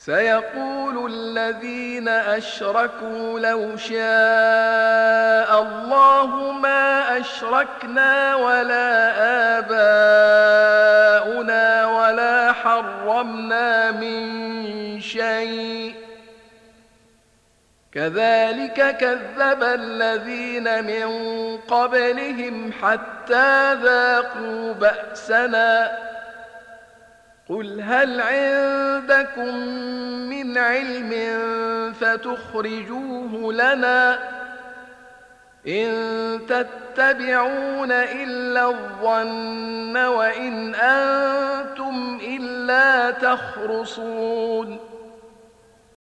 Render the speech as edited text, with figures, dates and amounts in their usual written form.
سيقول الذين أشركوا لو شاء الله ما أشركنا ولا آباؤنا ولا حرمنا من شيء كذلك كذب الذين من قبلهم حتى ذاقوا بأسنا قل هل عندكم من علم فتخرجوه لنا إن تتبعون إلا الظن وإن أنتم إلا تخرصون